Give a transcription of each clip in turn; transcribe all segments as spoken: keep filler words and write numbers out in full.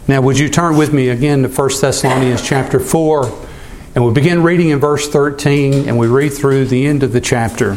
Now, would you turn with me again to First Thessalonians chapter four, and we'll begin reading in verse thirteen, and we read through the end of the chapter.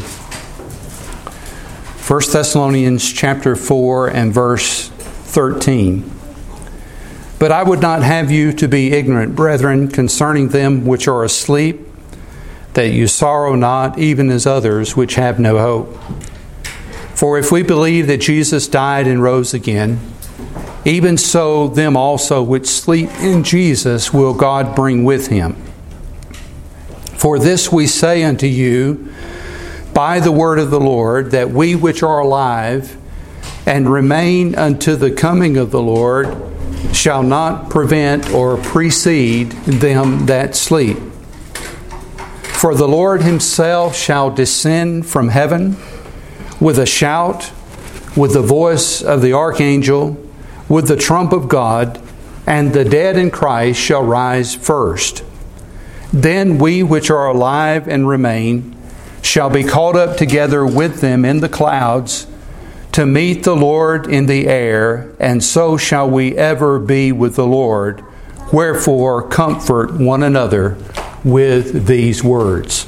First Thessalonians chapter four and verse thirteen. But I would not have you to be ignorant, brethren, concerning them which are asleep, that you sorrow not, even as others which have no hope. For if we believe that Jesus died and rose again, even so them also which sleep in Jesus will God bring with him. For this we say unto you by the word of the Lord, that we which are alive and remain unto the coming of the Lord shall not prevent or precede them that sleep. For the Lord himself shall descend from heaven with a shout, with the voice of the archangel, with the trump of God, and the dead in Christ shall rise first. Then we which are alive and remain shall be caught up together with them in the clouds to meet the Lord in the air, and so shall we ever be with the Lord. Wherefore comfort one another with these words.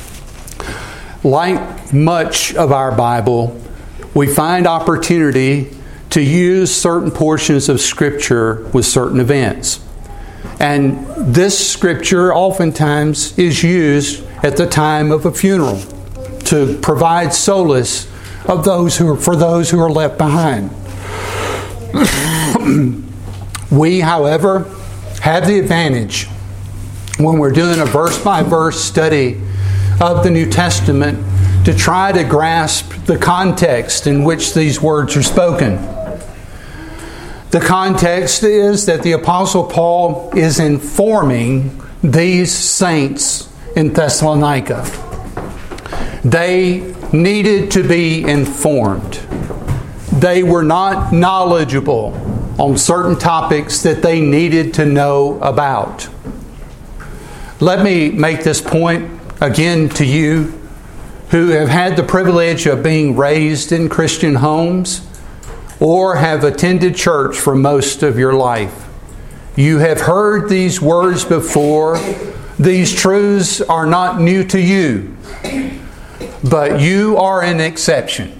Like much of our Bible, we find opportunity to use certain portions of Scripture with certain events. And this Scripture oftentimes is used at the time of a funeral to provide solace of those who are, for those who are left behind. We, however, have the advantage when we're doing a verse-by-verse study of the New Testament to try to grasp the context in which these words are spoken. The context is that the Apostle Paul is informing these saints in Thessalonica. They needed to be informed. They were not knowledgeable on certain topics that they needed to know about. Let me make this point again to you who have had the privilege of being raised in Christian homes or have attended church for most of your life. You have heard these words before. These truths are not new to you, but you are an exception.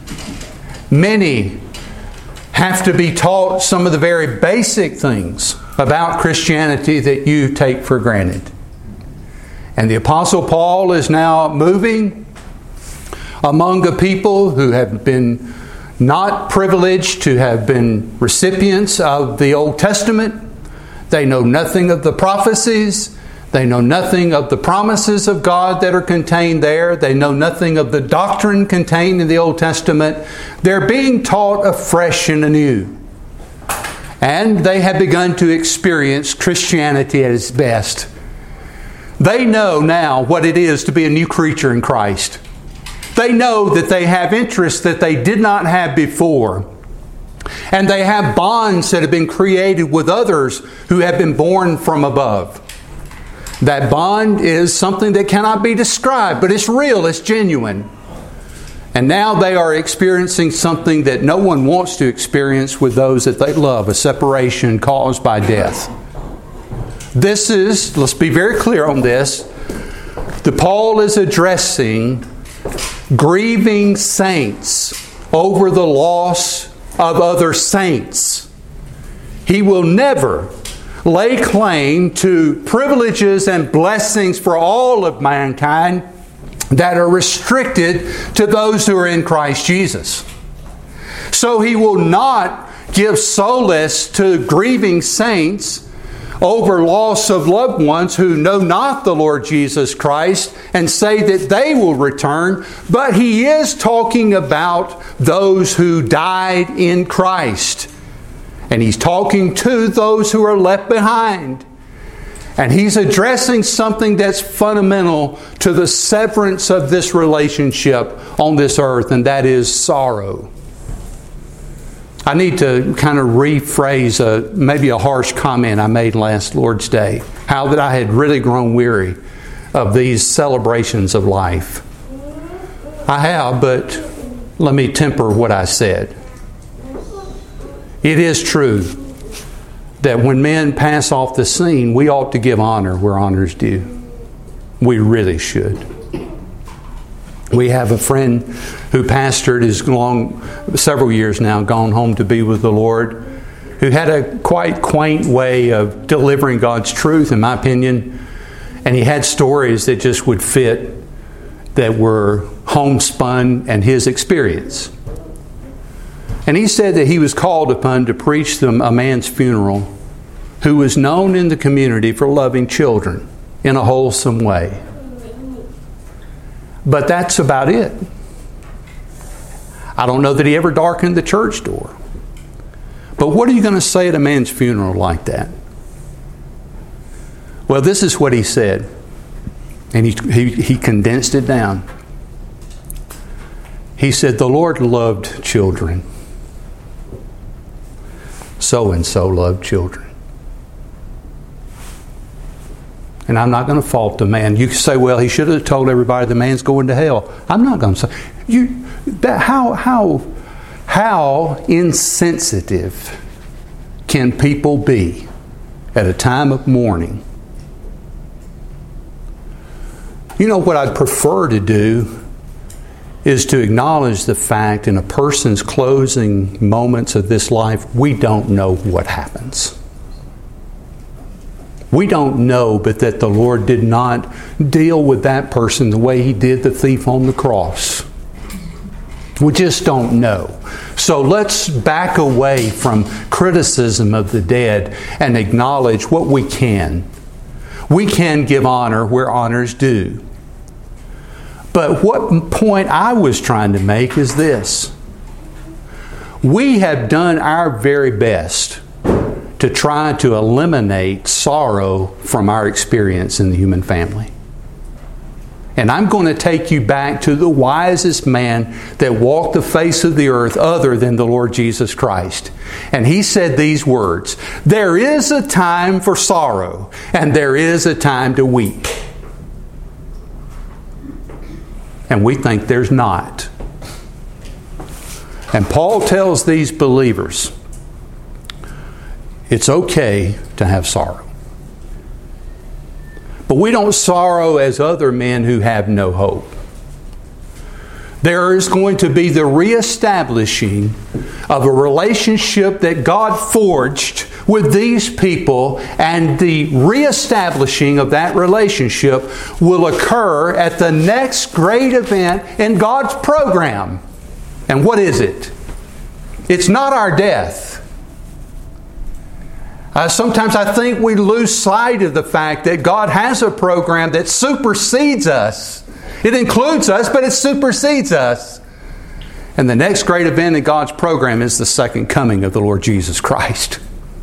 Many have to be taught some of the very basic things about Christianity that you take for granted. And the Apostle Paul is now moving among a people who have been not privileged to have been recipients of the Old Testament. They know nothing of the prophecies. They know nothing of the promises of God that are contained there. They know nothing of the doctrine contained in the Old Testament. They're being taught afresh and anew. And they have begun to experience Christianity at its best. They know now what it is to be a new creature in Christ. They know that they have interests that they did not have before. And they have bonds that have been created with others who have been born from above. That bond is something that cannot be described, but it's real, it's genuine. And now they are experiencing something that no one wants to experience with those that they love, a separation caused by death. This is, let's be very clear on this, the Paul is addressing grieving saints over the loss of other saints. He will never lay claim to privileges and blessings for all of mankind that are restricted to those who are in Christ Jesus. So he will not give solace to grieving saints over loss of loved ones who know not the Lord Jesus Christ and say that they will return. But he is talking about those who died in Christ. And he's talking to those who are left behind. And he's addressing something that's fundamental to the severance of this relationship on this earth, and that is sorrow. I need to kind of rephrase a, maybe a harsh comment I made last Lord's Day. How that I had really grown weary of these celebrations of life. I have, but let me temper what I said. It is true that when men pass off the scene, we ought to give honor where honor's due. We really should. We have a friend who pastored, is long, several years now, gone home to be with the Lord, who had a quite quaint way of delivering God's truth, in my opinion. And he had stories that just would fit, that were homespun and his experience. And he said that he was called upon to preach them a man's funeral who was known in the community for loving children in a wholesome way. But that's about it. I don't know that he ever darkened the church door. But what are you going to say at a man's funeral like that? Well, this is what he said. And he, he, he condensed it down. He said, the Lord loved children. So-and-so loved children. And I'm not going to fault the man. You say, well, he should have told everybody the man's going to hell. I'm not going to say. You, that, how, how, how insensitive can people be at a time of mourning? You know what I'd prefer to do is to acknowledge the fact in a person's closing moments of this life, we don't know what happens. We don't know, but that the Lord did not deal with that person the way He did the thief on the cross. We just don't know. So let's back away from criticism of the dead and acknowledge what we can. We can give honor where honor's due. But what point I was trying to make is this. We have done our very best to try to eliminate sorrow from our experience in the human family. And I'm going to take you back to the wisest man that walked the face of the earth other than the Lord Jesus Christ. And he said these words, there is a time for sorrow, and there is a time to weep. And we think there's not. And Paul tells these believers, it's okay to have sorrow. But we don't sorrow as other men who have no hope. There is going to be the reestablishing of a relationship that God forged with these people, and the reestablishing of that relationship will occur at the next great event in God's program. And what is it? It's not our death. Uh, sometimes I think we lose sight of the fact that God has a program that supersedes us. It includes us, but it supersedes us. And the next great event in God's program is the second coming of the Lord Jesus Christ.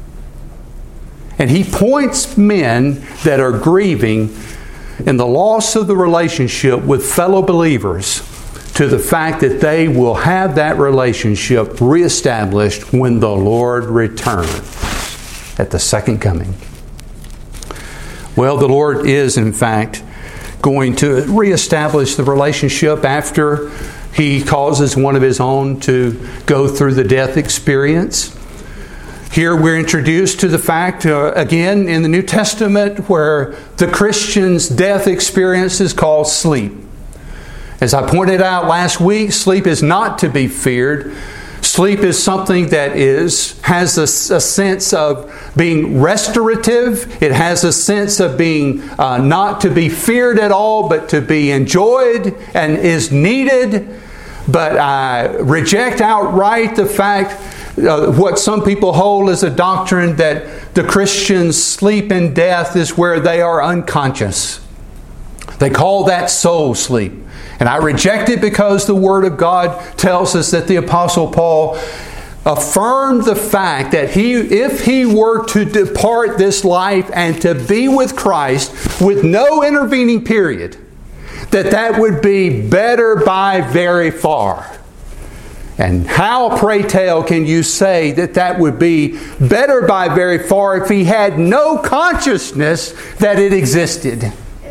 And He points men that are grieving in the loss of the relationship with fellow believers to the fact that they will have that relationship reestablished when the Lord returns at the second coming. Well, the Lord is, in fact, going to reestablish the relationship after He causes one of His own to go through the death experience. Here we're introduced to the fact, uh, again, in the New Testament, where the Christian's death experience is called sleep. As I pointed out last week, sleep is not to be feared. Sleep is something that is has a, a sense of being restorative. It has a sense of being uh, not to be feared at all, but to be enjoyed and is needed. But I reject outright the fact, uh, what some people hold as a doctrine, that the Christians' sleep in death is where they are unconscious. They call that soul sleep. And I reject it because the Word of God tells us that the Apostle Paul affirmed the fact that he, if he were to depart this life and to be with Christ with no intervening period, that that would be better by very far. And how, pray tell, can you say that that would be better by very far if he had no consciousness that it existed?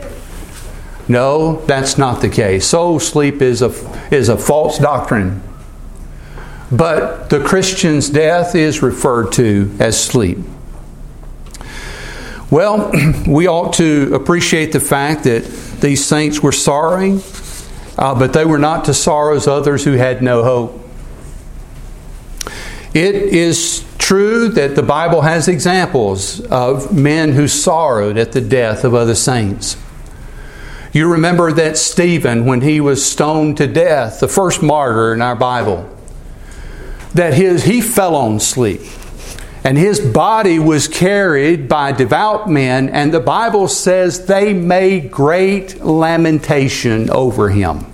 No, that's not the case. Soul sleep is a, is a false doctrine. But the Christian's death is referred to as sleep. Well, we ought to appreciate the fact that these saints were sorrowing, uh, but they were not to sorrow as others who had no hope. It is true that the Bible has examples of men who sorrowed at the death of other saints. You remember that Stephen, when he was stoned to death, the first martyr in our Bible, that his he fell on sleep. And his body was carried by devout men, and the Bible says they made great lamentation over him.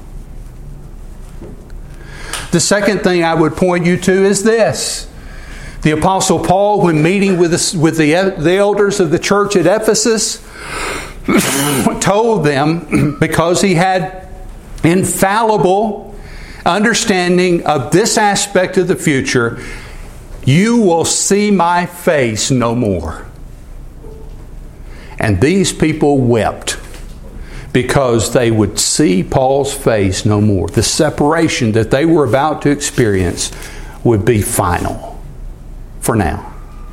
The second thing I would point you to is this. The Apostle Paul, when meeting with the, with the, the elders of the church at Ephesus, told them, because he had infallible understanding of this aspect of the future, you will see my face no more. And these people wept because they would see Paul's face no more. The separation that they were about to experience would be final for now.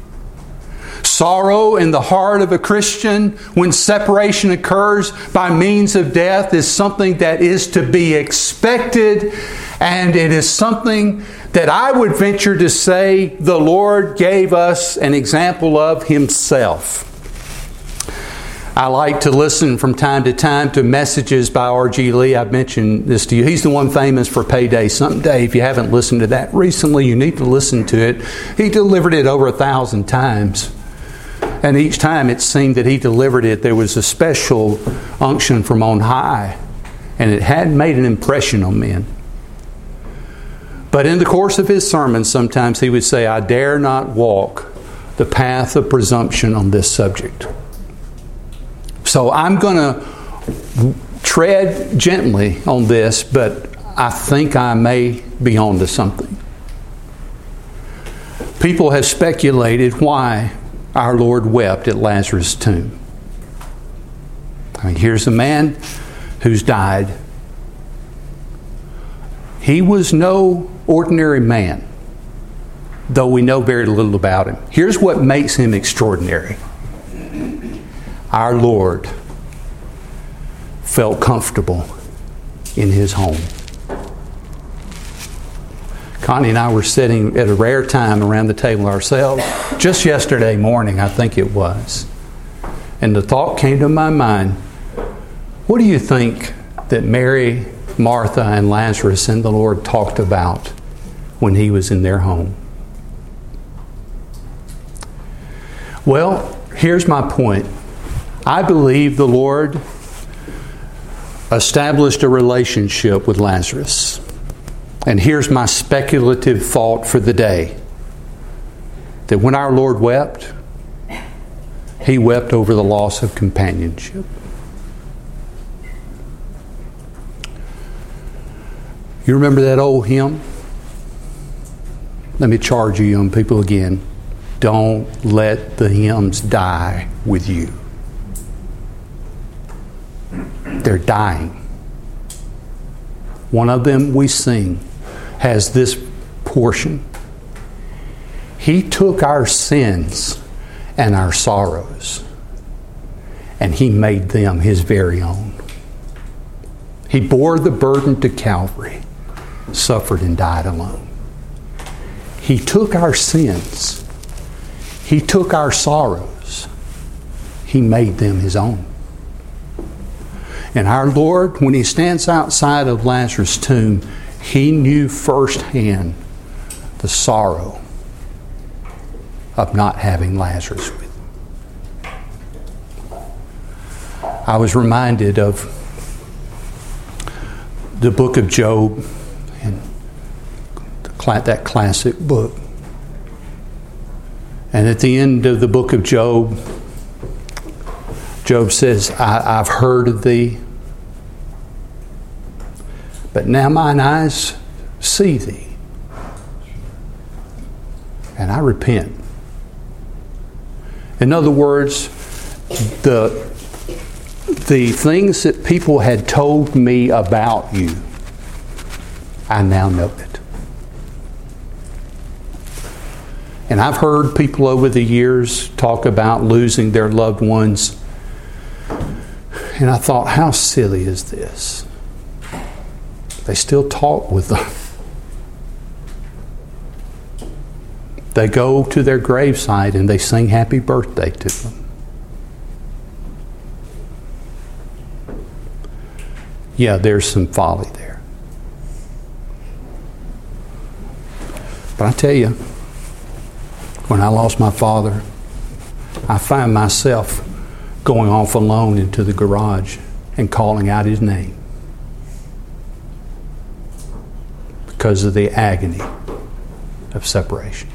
Sorrow in the heart of a Christian when separation occurs by means of death is something that is to be expected, and it is something that I would venture to say the Lord gave us an example of Himself. I like to listen from time to time to messages by R G Lee. I've mentioned this to you. He's the one famous for Payday Someday. If you haven't listened to that recently, you need to listen to it. He delivered it over a thousand times. And each time it seemed that he delivered it, there was a special unction from on high. And it had made an impression on men. But in the course of his sermons, sometimes he would say, I dare not walk the path of presumption on this subject. So I'm going to tread gently on this, but I think I may be on to something. People have speculated why our Lord wept at Lazarus' tomb. I mean, here's a man who's died. He was no ordinary man, though we know very little about him. Here's what makes him extraordinary. Our Lord felt comfortable in His home. Connie and I were sitting at a rare time around the table ourselves, just yesterday morning, I think it was. And the thought came to my mind, what do you think that Mary, Martha, and Lazarus and the Lord talked about when He was in their home? Well, here's my point. I believe the Lord established a relationship with Lazarus. And here's my speculative thought for the day. That when our Lord wept, He wept over the loss of companionship. You remember that old hymn? Let me charge you young people again. Don't let the hymns die with you. They're dying. One of them we sing has this portion. He took our sins and our sorrows, and He made them His very own. He bore the burden to Calvary, suffered and died alone. He took our sins. He took our sorrows. He made them His own. And our Lord, when He stands outside of Lazarus' tomb, He knew firsthand the sorrow of not having Lazarus with Him. I was reminded of the book of Job, and that classic book. And at the end of the book of Job, Job says, I, I've heard of thee, but now mine eyes see thee, and I repent. In other words, the, the things that people had told me about you, I now know it. And I've heard people over the years talk about losing their loved ones. And I thought, how silly is this? They still talk with them. They go to their gravesite and they sing happy birthday to them. Yeah, there's some folly there. But I tell you, when I lost my father, I find myself going off alone into the garage and calling out his name because of the agony of separation.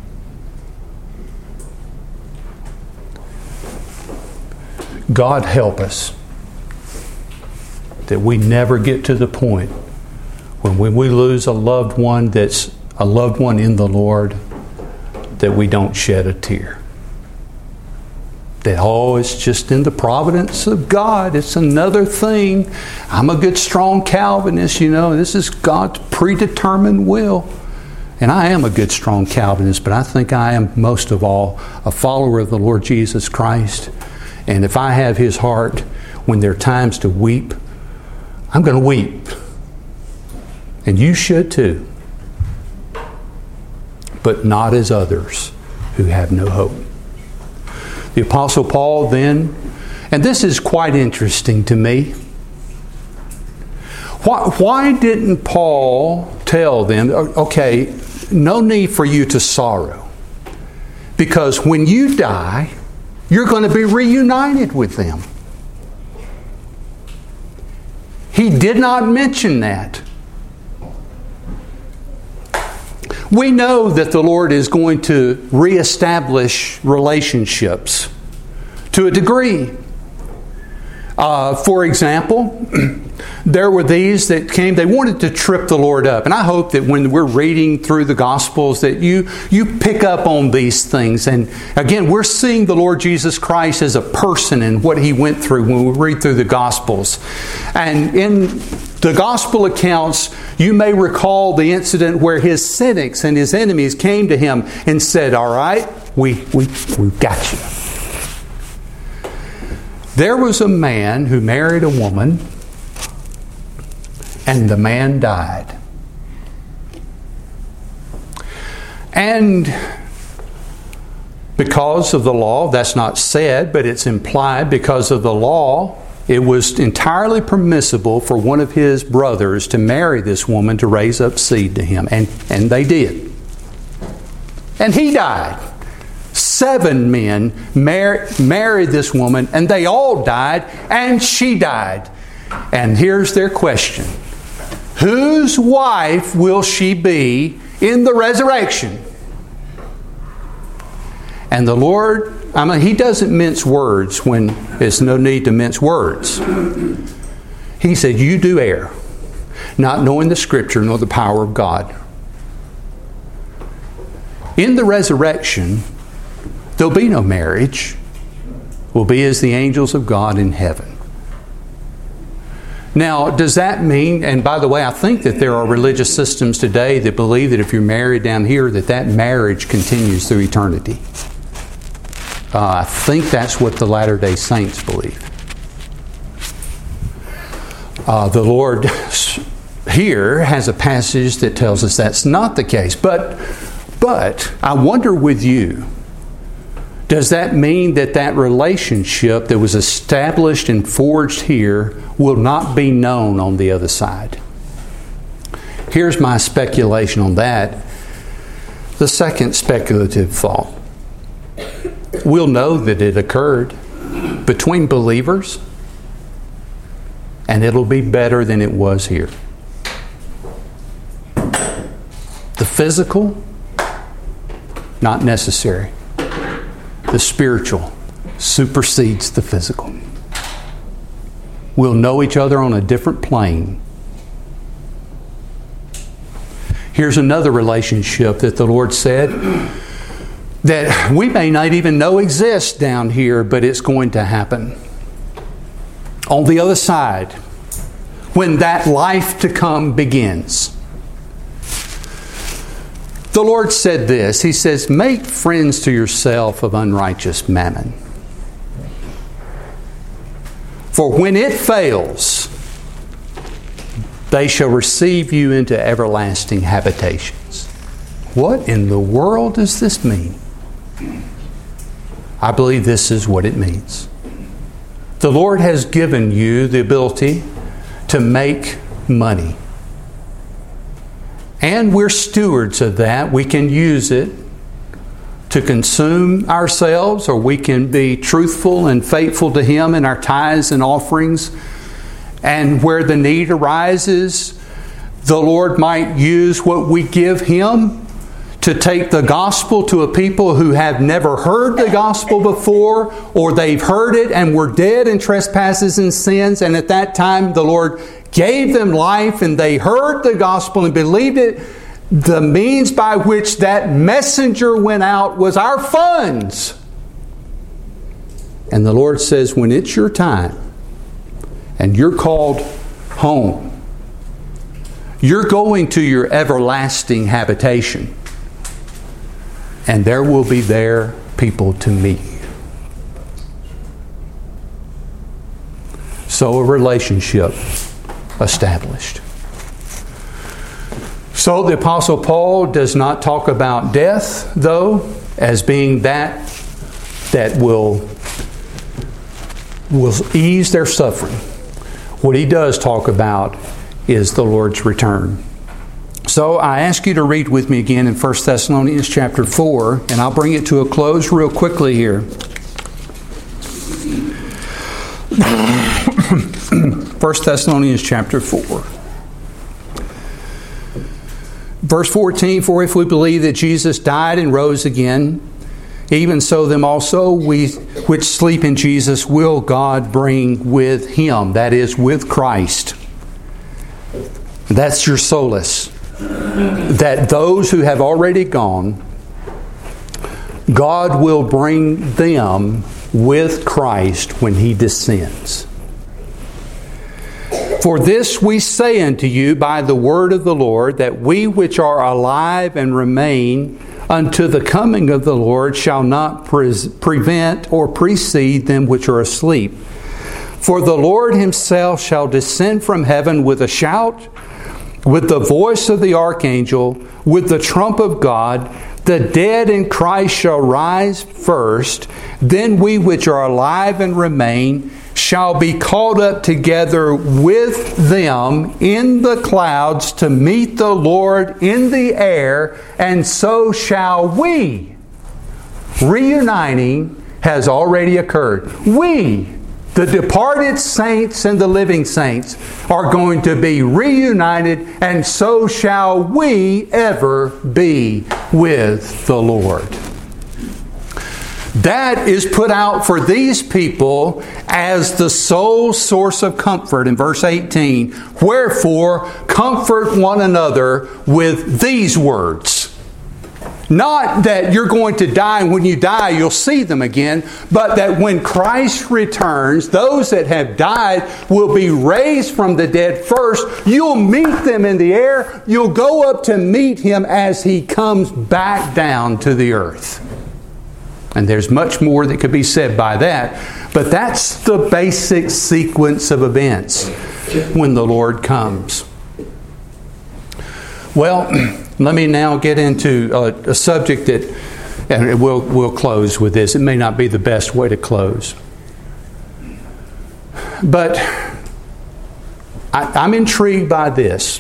God help us that we never get to the point when we lose a loved one that's a loved one in the Lord, that we don't shed a tear. That, oh, it's just in the providence of God. It's another thing. I'm a good, strong Calvinist, you know. This is God's predetermined will. And I am a good, strong Calvinist, but I think I am most of all a follower of the Lord Jesus Christ. And if I have His heart, when there are times to weep, I'm going to weep. And you should too. But not as others who have no hope. The Apostle Paul then, and this is quite interesting to me. Why, why didn't Paul tell them, okay, no need for you to sorrow, because when you die, you're going to be reunited with them? He did not mention that. We know that the Lord is going to reestablish relationships to a degree. Uh, for example, there were these that came, they wanted to trip the Lord up. And I hope that when we're reading through the Gospels that you, you pick up on these things. And again, we're seeing the Lord Jesus Christ as a person and what He went through when we read through the Gospels. And in the Gospel accounts, you may recall the incident where His cynics and His enemies came to Him and said, all right, we, we, we've got you. There was a man who married a woman, and the man died. And because of the law, that's not said, but it's implied, because of the law, it was entirely permissible for one of his brothers to marry this woman to raise up seed to him. And, and they did. And he died. Seven men mar- married this woman, and they all died, and she died. And here's their question. Whose wife will she be in the resurrection? And the Lord, I mean, He doesn't mince words when there's no need to mince words. He said, you do err, not knowing the Scripture nor the power of God. In the resurrection, there'll be no marriage. We'll be as the angels of God in heaven. Now, does that mean, and by the way, I think that there are religious systems today that believe that if you're married down here, that that marriage continues through eternity. Uh, I think that's what the Latter-day Saints believe. Uh, the Lord here has a passage that tells us that's not the case. But, but I wonder with you, does that mean that that relationship that was established and forged here will not be known on the other side? Here's my speculation on that. The second speculative thought. We'll know that it occurred between believers, and it'll be better than it was here. The physical, not necessary. The spiritual supersedes the physical. We'll know each other on a different plane. Here's another relationship that the Lord said that we may not even know exists down here, but it's going to happen. On the other side, when that life to come begins. The the Lord said this. He says, make friends to yourself of unrighteous mammon. For when it fails, they shall receive you into everlasting habitations. What in the world does this mean? I believe this is what it means. The Lord has given you the ability to make money. And we're stewards of that. We can use it to consume ourselves, or we can be truthful and faithful to Him in our tithes and offerings. And where the need arises, the Lord might use what we give Him to take the gospel to a people who have never heard the gospel before, or they've heard it and were dead in trespasses and sins, and at that time the Lord gave them life and they heard the gospel and believed it. The means by which that messenger went out was our funds. And the Lord says, when it's your time and you're called home, you're going to your everlasting habitation. And there will be there people to meet you. So a relationship established. So the Apostle Paul does not talk about death, though, as being that that will, will ease their suffering. What he does talk about is the Lord's return. So I ask you to read with me again in First Thessalonians chapter four, and I'll bring it to a close real quickly here. First Thessalonians chapter four. Verse fourteen, for if we believe that Jesus died and rose again, even so them also we which sleep in Jesus will God bring with Him, that is, with Christ. That's your solace. That those who have already gone, God will bring them with Christ when He descends. For this we say unto you by the word of the Lord, that we which are alive and remain unto the coming of the Lord shall not pre- prevent or precede them which are asleep. For the Lord Himself shall descend from heaven with a shout, with the voice of the archangel, with the trump of God. The dead in Christ shall rise first. Then we which are alive and remain shall be caught up together with them in the clouds to meet the Lord in the air, and so shall we. Reuniting has already occurred. We, the departed saints and the living saints, are going to be reunited, and so shall we ever be with the Lord. That is put out for these people as the sole source of comfort in verse eighteen. Wherefore, comfort one another with these words. Not that you're going to die, and when you die you'll see them again, but that when Christ returns, those that have died will be raised from the dead first. You'll meet them in the air. You'll go up to meet Him as He comes back down to the earth. And there's much more that could be said by that, but that's the basic sequence of events when the Lord comes. Well, let me now get into a, a subject that, and we'll, we'll close with this. It may not be the best way to close. But I, I'm intrigued by this.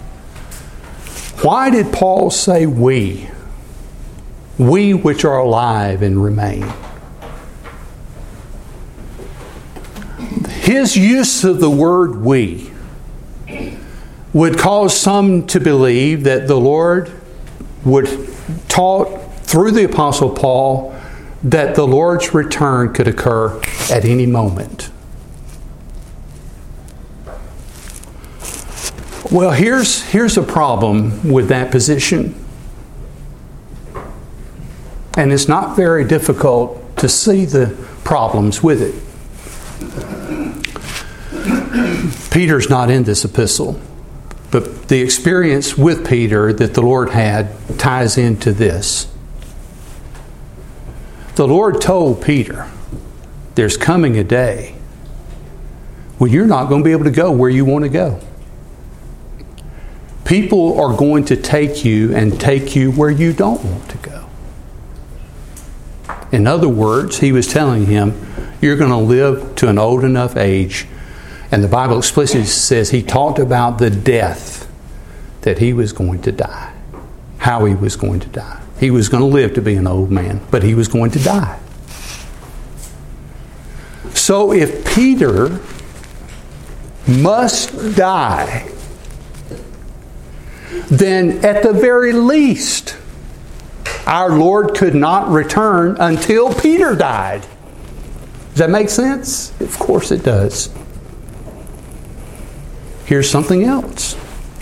Why did Paul say we? We which are alive and remain. His use of the word we would cause some to believe that the Lord would taught through the Apostle Paul that the Lord's return could occur at any moment. Well, here's, here's a problem with that position. And it's not very difficult to see the problems with it. Peter's not in this epistle. But the experience with Peter that the Lord had ties into this. The Lord told Peter, there's coming a day when you're not going to be able to go where you want to go. People are going to take you and take you where you don't want to go. In other words, he was telling him, you're going to live to an old enough age. And the Bible explicitly says he talked about the death that he was going to die. How he was going to die. He was going to live to be an old man, but he was going to die. So if Peter must die, then at the very least, our Lord could not return until Peter died. Does that make sense? Of course it does. Here's something else.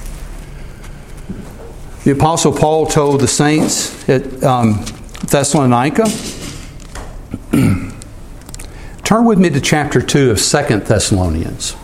The Apostle Paul told the saints at um, Thessalonica. Turn with me to chapter two of Second Thessalonians.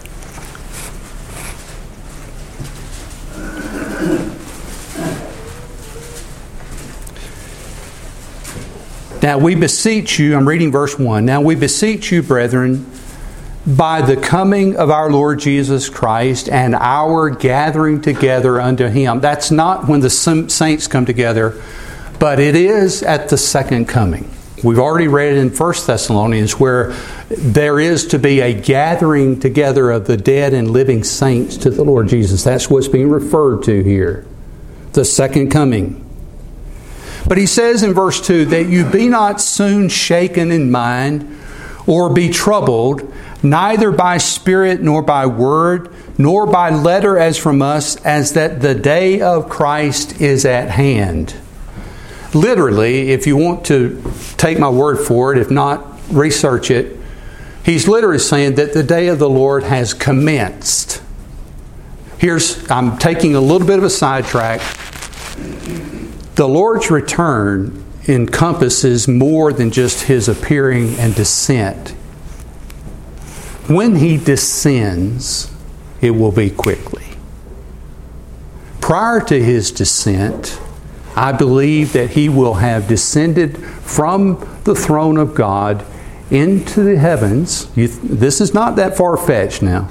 Now we beseech you, I'm reading verse one. Now we beseech you, brethren, by the coming of our Lord Jesus Christ and our gathering together unto Him. That's not when the saints come together, but it is at the second coming. We've already read it in First Thessalonians where there is to be a gathering together of the dead and living saints to the Lord Jesus. That's what's being referred to here. The second coming. But he says in verse two, that you be not soon shaken in mind, or be troubled, neither by spirit, nor by word, nor by letter as from us, as that the day of Christ is at hand. Literally, if you want to take my word for it, if not, research it, he's literally saying that the day of the Lord has commenced. Here's, I'm taking a little bit of a sidetrack. The Lord's return encompasses more than just His appearing and descent. When He descends, it will be quickly. Prior to His descent, I believe that He will have descended from the throne of God into the heavens. You, this is not that far-fetched now.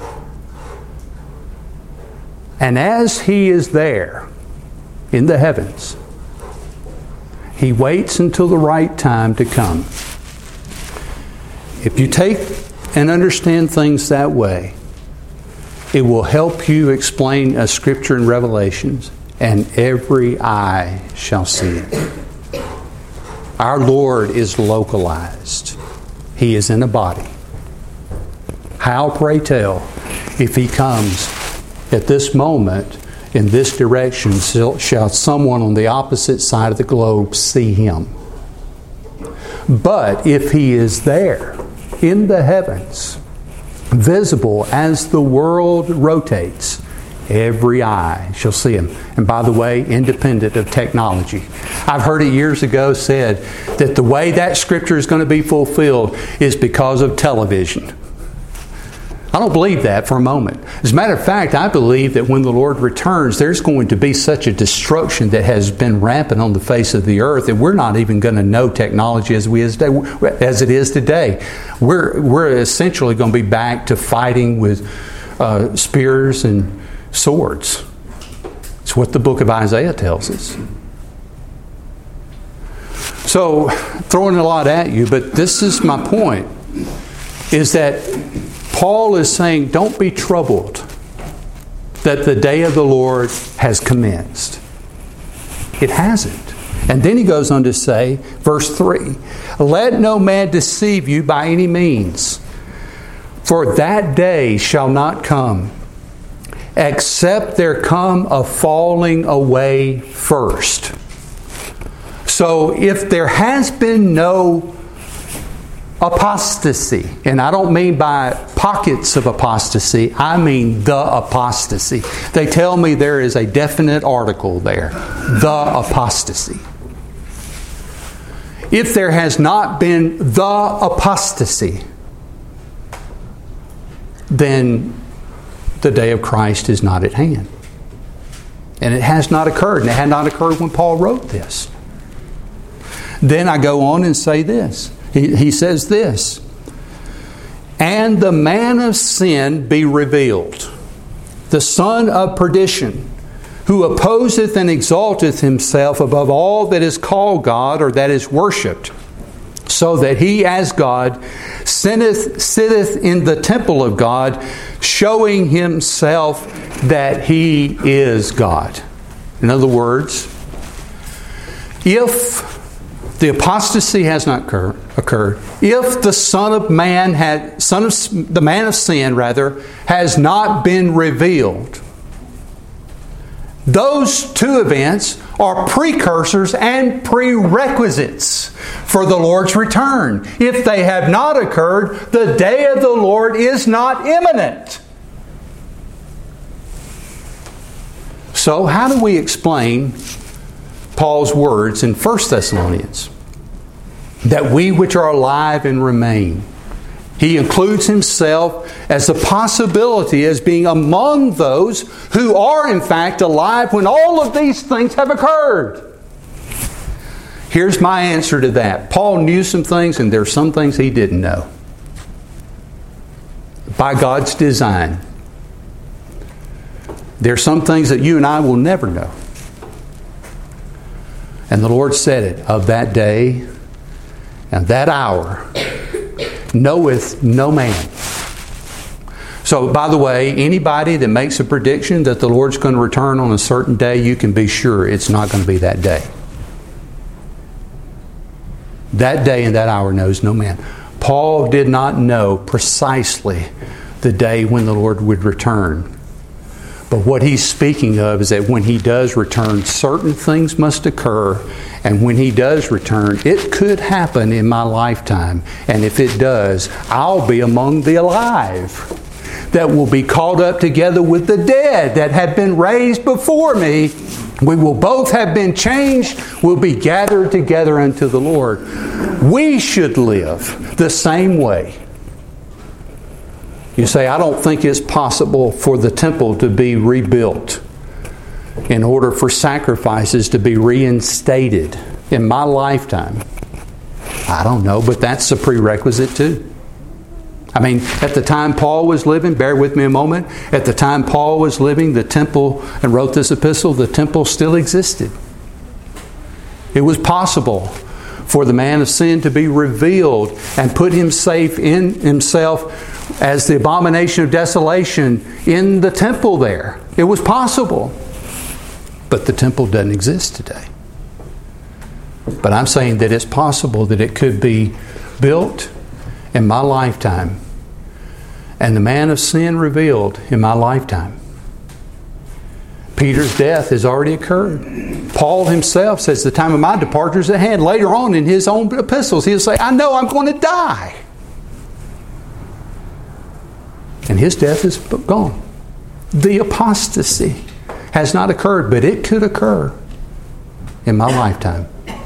And as He is there in the heavens, He waits until the right time to come. If you take and understand things that way, it will help you explain a scripture in Revelations, and every eye shall see it. Our Lord is localized. He is in a body. How, pray tell, if He comes at this moment in this direction, shall someone on the opposite side of the globe see Him? But if He is there in the heavens, visible as the world rotates, every eye shall see Him. And by the way, independent of technology. I've heard it years ago said that the way that scripture is going to be fulfilled is because of television. I don't believe that for a moment. As a matter of fact, I believe that when the Lord returns, there's going to be such a destruction that has been rampant on the face of the earth that we're not even going to know technology as we is today, as it is today. We're we're essentially going to be back to fighting with uh, spears and swords. It's what the book of Isaiah tells us. So, throwing a lot at you, but this is my point, is that Paul is saying, don't be troubled that the day of the Lord has commenced. It hasn't. And then he goes on to say, verse three, let no man deceive you by any means, for that day shall not come, except there come a falling away first. So if there has been no apostasy, and I don't mean by pockets of apostasy, I mean the apostasy. They tell me there is a definite article there, the apostasy. If there has not been the apostasy, then the day of Christ is not at hand. And it has not occurred. And it had not occurred when Paul wrote this. Then I go on and say this. He, he says this. And the man of sin be revealed, the son of perdition, who opposeth and exalteth himself above all that is called God or that is worshipped, so that he as God sitteth, sitteth in the temple of God, showing himself that he is God. In other words, if the apostasy has not occur, occurred, if the Son of Man had, Son of the man of sin rather, has not been revealed, those two events are precursors and prerequisites for the Lord's return. If they have not occurred, the day of the Lord is not imminent. So how do we explain Paul's words in First Thessalonians? That we which are alive and remain. He includes himself as a possibility as being among those who are in fact alive when all of these things have occurred. Here's my answer to that. Paul knew some things and there are some things he didn't know. By God's design. There are some things that you and I will never know. And the Lord said it, of that day and that hour knoweth no man. So, by the way, anybody that makes a prediction that the Lord's going to return on a certain day, you can be sure it's not going to be that day. That day and that hour knows no man. Paul did not know precisely the day when the Lord would return. But what he's speaking of is that when he does return, certain things must occur. And when he does return, it could happen in my lifetime. And if it does, I'll be among the alive that will be caught up together with the dead that have been raised before me. We will both have been changed. We'll be gathered together unto the Lord. We should live the same way. You say, I don't think it's possible for the temple to be rebuilt in order for sacrifices to be reinstated in my lifetime. I don't know, but that's a prerequisite too. I mean, at the time Paul was living, bear with me a moment, at the time Paul was living, the temple, and wrote this epistle, the temple still existed. It was possible for the man of sin to be revealed and put him safe in himself as the abomination of desolation in the temple there. It was possible. But the temple doesn't exist today. But I'm saying that it's possible that it could be built in my lifetime and the man of sin revealed in my lifetime. Peter's death has already occurred. Paul himself says the time of my departure is at hand. Later on in his own epistles, he'll say, I know I'm going to die. And his death is gone. The apostasy has not occurred, but it could occur in my lifetime.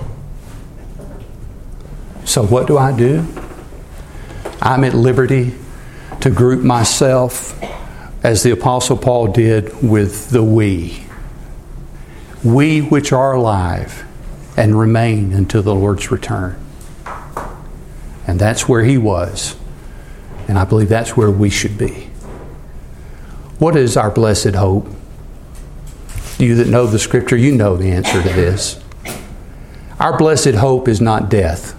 So what do I do? I'm at liberty to group myself as the Apostle Paul did with the we. We which are alive and remain until the Lord's return. And that's where he was. And I believe that's where we should be. What is our blessed hope? You that know the Scripture, you know the answer to this. Our blessed hope is not death.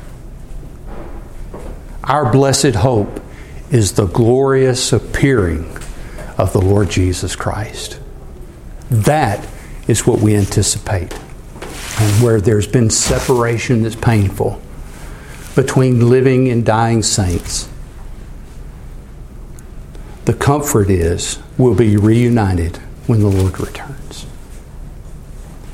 Our blessed hope is the glorious appearing of the Lord Jesus Christ. That is what we anticipate. And where there's been separation that's painful between living and dying saints, the comfort is we'll be reunited when the Lord returns.